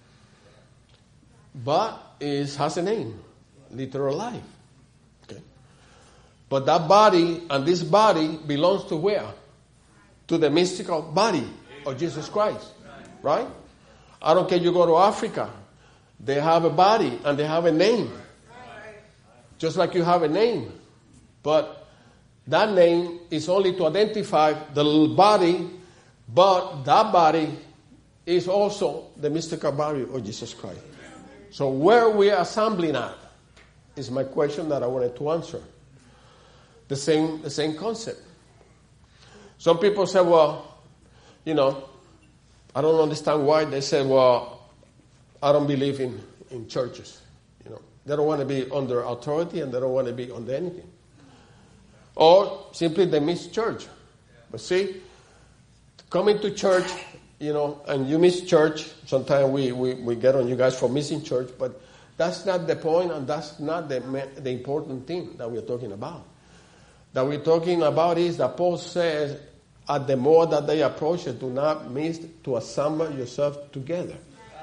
But it has a name. Literal life. Okay? But that body and this body belongs to where? To the mystical body of Jesus Christ. Right? I don't care, you go to Africa. They have a body and they have a name. Just like you have a name. But that name is only to identify the body, but that body is also the mystical body of Jesus Christ. So where we are assembling at is my question that I wanted to answer. The same, the same concept. Some people say, well, you know, I don't understand why. They say, well, I don't believe in, in churches. You know, they don't want to be under authority and they don't want to be under anything. Or simply they miss church. But see, coming to church, you know, and you miss church, sometimes we, we, we get on you guys for missing church, but that's not the point and that's not the, the important thing that we're talking about. That we're talking about is that Paul says, at the more that they approach it, do not miss to assemble yourself together.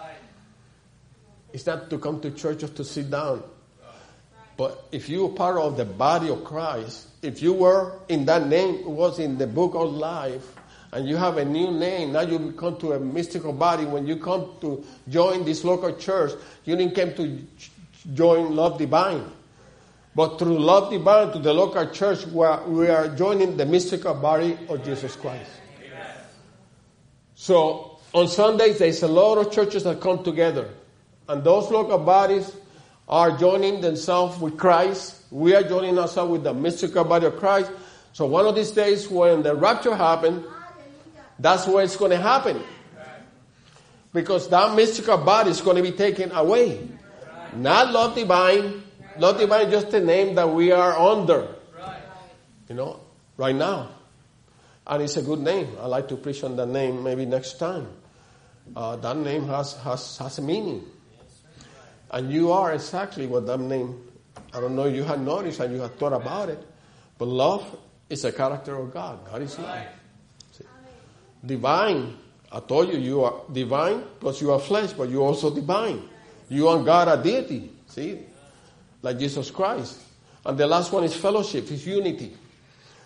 It's not to come to church just to sit down. But if you are part of the body of Christ, if you were in that name, it was in the book of life, and you have a new name, now you come to a mystical body. When you come to join this local church, you didn't come to join Love Divine. But through Love Divine to the local church, where we are joining the mystical body of Jesus Christ. Amen. So on Sundays, there's a lot of churches that come together. And those local bodies are joining themselves with Christ. We are joining ourselves with the mystical body of Christ. So one of these days when the rapture happens, that's where it's going to happen. Because that mystical body is going to be taken away. Not Love Divine. Love Divine is just a name that we are under. You know, right now. And it's a good name. I like to preach on that name maybe next time. Uh, that name has, has, has a meaning. And you are exactly what that name, I don't know, you have noticed and you have thought about it. But love is a character of God. God is love. See? Divine. I told you, you are divine, plus you are flesh, but you are also divine. You and God are deity. See? Like Jesus Christ. And the last one is fellowship, is unity.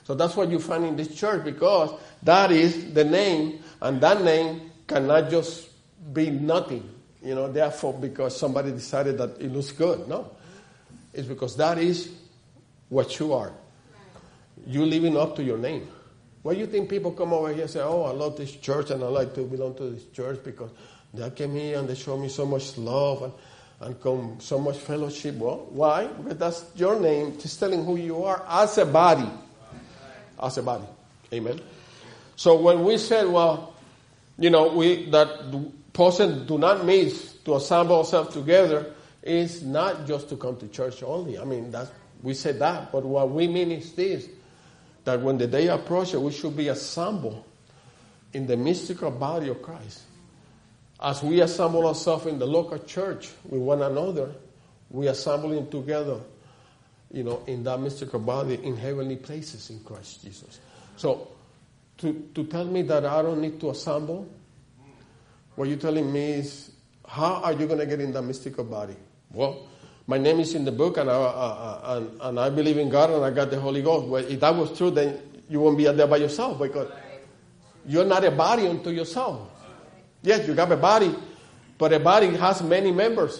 So that's what you find in this church, because that is the name, and that name cannot just be nothing, you know, therefore because somebody decided that it looks good. No. It's because that is what you are. You living up to your name. Why do you think people come over here and say, oh, I love this church and I like to belong to this church because they came here and they showed me so much love and, and come so much fellowship? Well, why? Because that's your name, just telling who you are as a body. As a body. Amen. So when we said, well, you know, we that Paul said, do not miss to assemble ourselves together, is not just to come to church only. I mean, that's, we said that, but what we mean is this, that when the day approaches, we should be assembled in the mystical body of Christ. As we assemble ourselves in the local church with one another, we assembling together, you know, in that mystical body in heavenly places in Christ Jesus. So, to, to tell me that I don't need to assemble, what you're telling me is, how are you going to get in that mystical body? Well, my name is in the book, and I, uh, and, and I believe in God, and I got the Holy Ghost. Well, if that was true, then you won't be there by yourself, because you're not a body unto yourself. Yes, you got a body, but a body has many members.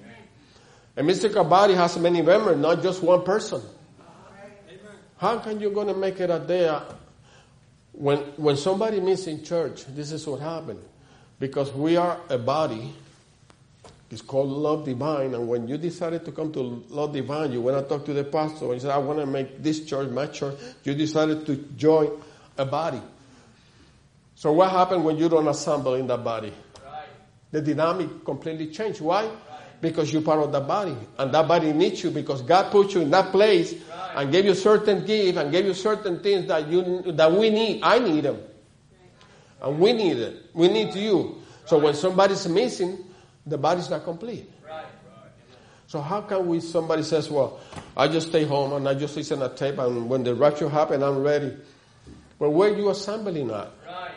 A mystical body has many members, not just one person. How can you going to make it a day? When, when somebody meets in church, this is what happened. Because we are a body. It's called Love Divine. And when you decided to come to Love Divine, you went to talk to the pastor and you said, I want to make this church my church. You decided to join a body. So what happened when you don't assemble in that body? Right. The dynamic completely changed. Why? Right. Because you're part of that body. And that body needs you because God put you in that place, right, and gave you certain gifts and gave you certain things that you that we need. I need them. Right. And we need it. We need you. Right. So when somebody's missing, the body's not complete. Right. So how can we, somebody says, well, I just stay home and I just listen to tape, and when the rapture happens, I'm ready. But where are you assembling at? Right.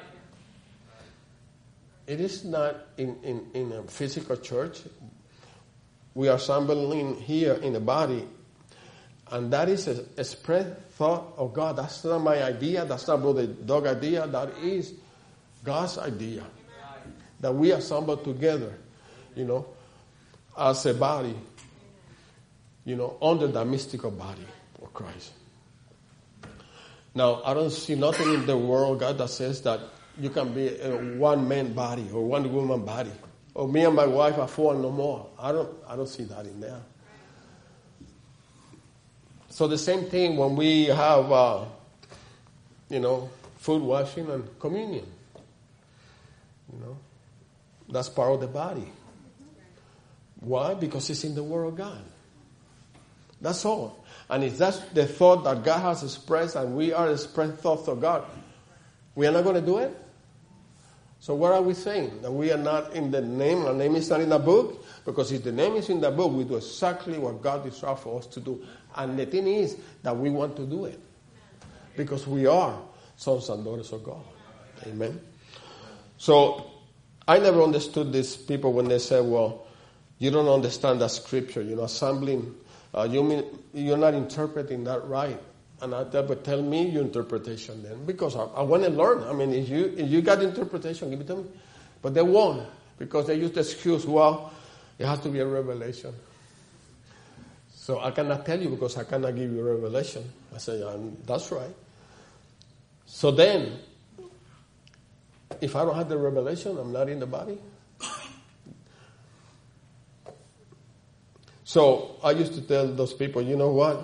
It is not in, in, in a physical church. We are assembling here in the body. And that is a, a spread thought of God. That's not my idea. That's not Brother Doug's idea. That is God's idea. That we assemble together, you know, as a body, you know, under the mystical body of Christ. Now, I don't see nothing in the world, God, that says that you can be a one-man body or one-woman body. Or me and my wife are four and no more. I don't, I don't see that in there. So the same thing when we have, uh, you know, food washing and communion. You know, that's part of the body. Why? Because it's in the Word of God. That's all. And if that's the thought that God has expressed and we are expressing thoughts of God, we are not going to do it? So what are we saying? That we are not in the name, our name is not in the book? Because if the name is in the book, we do exactly what God desires for us to do. And the thing is that we want to do it. Because we are sons and daughters of God. Amen. So I never understood these people when they say, well, you don't understand that scripture, you know, assembling, uh, you mean, you're not interpreting that right. And I tell, but tell me your interpretation then, because I, I want to learn. I mean, if you if you got interpretation, give it to me. But they won't, because they use the excuse, well, it has to be a revelation. So I cannot tell you because I cannot give you a revelation. I say, um, that's right. So then, if I don't have the revelation, I'm not in the body. So I used to tell those people, you know what?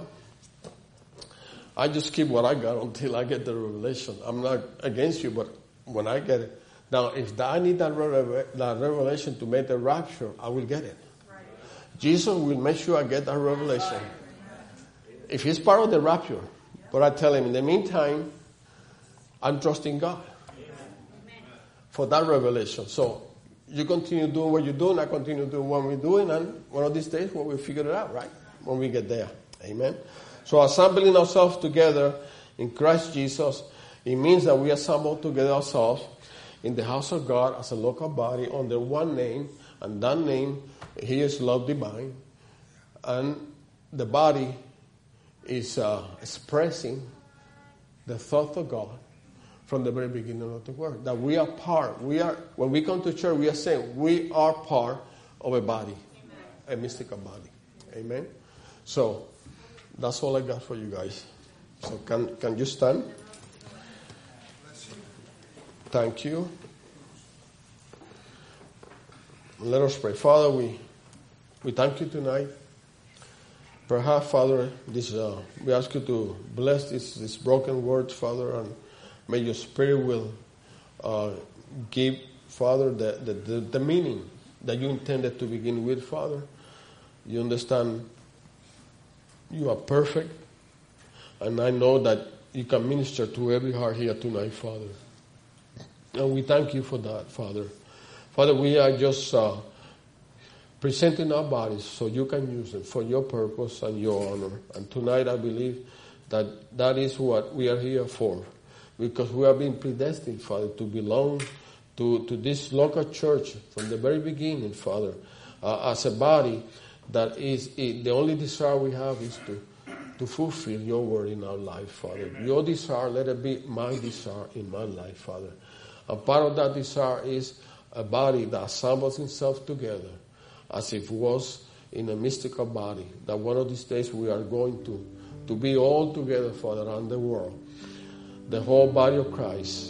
I just keep what I got until I get the revelation. I'm not against you, but when I get it. Now, if I need that, re- that revelation to make the rapture, I will get it. Right. Jesus will make sure I get that revelation. Right. If he's part of the rapture, but I tell him, in the meantime, I'm trusting God for that revelation. So you continue doing what you're doing, I continue doing what we're doing, and one of these days we'll figure it out, right? When we get there. Amen. So assembling ourselves together in Christ Jesus, it means that we assemble together ourselves in the house of God as a local body under one name, and that name, he is Love Divine, and the body is uh, expressing the thought of God from the very beginning of the world. That we are part. We are when we come to church, we are saying we are part of a body, Amen. A mystical body. Amen. So that's all I got for you guys. So can can you stand? Thank you. Let us pray. Father, we we thank you tonight. Perhaps, Father, this uh, we ask you to bless this this broken words, Father, and may your Spirit will uh, give, Father, the, the, the, the meaning that you intended to begin with, Father. You understand you are perfect, and I know that you can minister to every heart here tonight, Father. And we thank you for that, Father. Father, we are just uh, presenting our bodies so you can use them for your purpose and your honor. And tonight I believe that that is what we are here for. Because we have been predestined, Father, to belong to, to this local church from the very beginning, Father, uh, as a body that is, it, the only desire we have is to, to fulfill your word in our life, Father. Your desire, let it be my desire in my life, Father. And part of that desire is a body that assembles itself together as if it was in a mystical body, that one of these days we are going to, to be all together, Father, around the world. The whole body of Christ.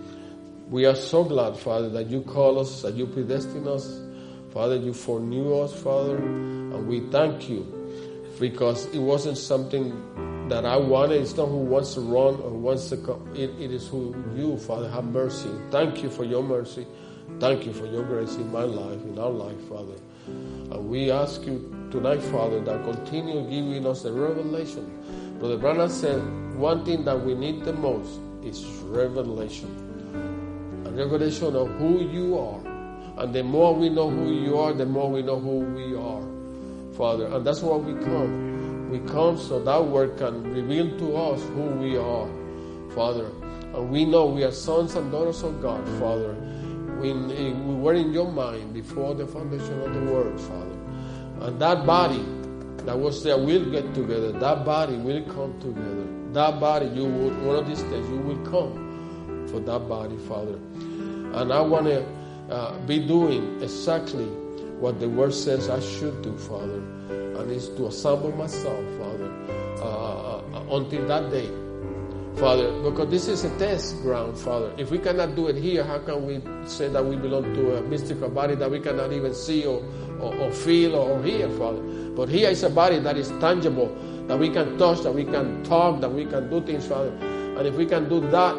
We are so glad, Father, that you call us, that you predestined us. Father, you foreknew us, Father, and we thank you because it wasn't something that I wanted. It's not who wants to run or wants to come. It, it is who you, Father, have mercy. Thank you for your mercy. Thank you for your grace in my life, in our life, Father. And we ask you tonight, Father, that continue giving us the revelation. Brother Branham said, one thing that we need the most is revelation. A revelation of who you are. And the more we know who you are, the more we know who we are, Father. And that's why we come. We come so that word can reveal to us who we are, Father. And we know we are sons and daughters of God, Father. We, we were in your mind before the foundation of the world, Father. And that body that was there will get together. That body will come together. That body, you will, one of these days, you will come for that body, Father. And I want to uh, be doing exactly what the word says I should do, Father. And it's to assemble myself, Father, uh, until that day, Father, because this is a test ground, Father. If we cannot do it here, how can we say that we belong to a mystical body that we cannot even see or, or, or feel or hear, Father? But here is a body that is tangible, that we can touch, that we can talk, that we can do things, Father. And if we can do that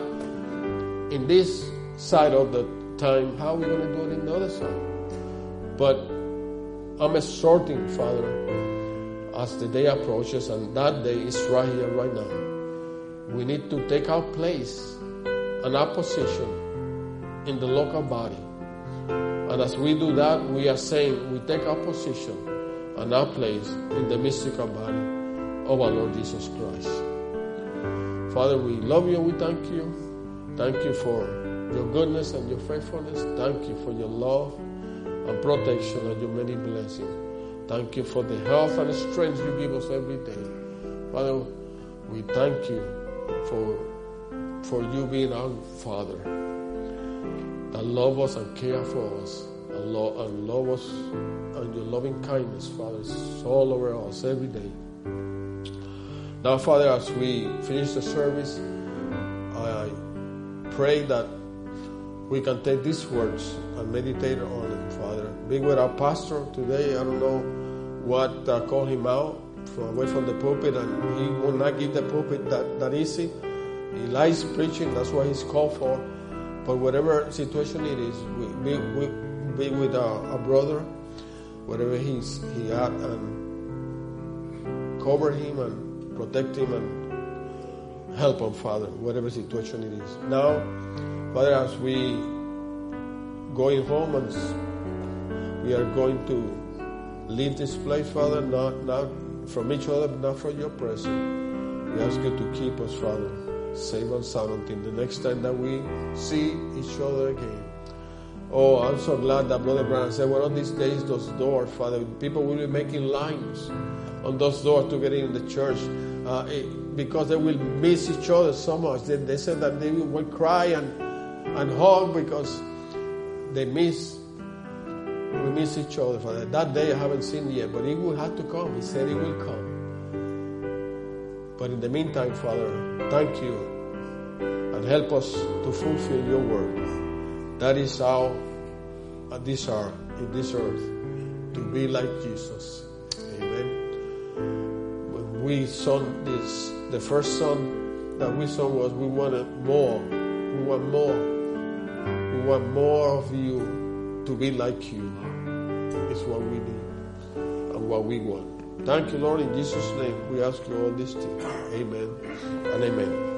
in this side of the time, how are we going to do it in the other side? But I'm exhorting, Father, as the day approaches, and that day is right here, right now. We need to take our place and our position in the local body. And as we do that, we are saying we take our position and our place in the mystical body of our Lord Jesus Christ. Father, we love you and we thank you. Thank you for your goodness and your faithfulness. Thank you for your love and protection and your many blessings. Thank you for the health and the strength you give us every day. Father, we thank you for for you being our Father that love us and care for us and, lo- and love us, and your loving kindness, Father, is all over us every day. Now, Father, as we finish the service, I pray that we can take these words and meditate on them, Father. Be with our pastor today. I don't know what uh, called him out from away from the pulpit, and he will not give the pulpit that, that easy. He likes preaching, that's what he's called for. But whatever situation it is, we be, we, be with our, our brother, whatever he's he at, and cover him and protect him and help him, Father, whatever situation it is. Now, Father, as we going home and we are going to leave this place, Father, not not from each other, but not from your presence. We ask you to keep us, Father, safe and sound until the next time that we see each other again. Oh, I'm so glad that Brother Branham said one of these days those doors, Father, people will be making lines on those doors to get in the church. uh, it, because they will miss each other so much. They, they said that they will cry and, and hug because they miss, we miss each other, Father. That day I haven't seen yet, but it will have to come. He said it will come. But in the meantime, Father, thank you and help us to fulfill your word. That is our desire in this earth, to be like Jesus. Amen. When we sung this, the first song that we sung was, we wanted more. We want more. We want more of you, to be like you. It's what we need and what we want. Thank you, Lord. In Jesus' name, we ask you all these things. Amen and amen.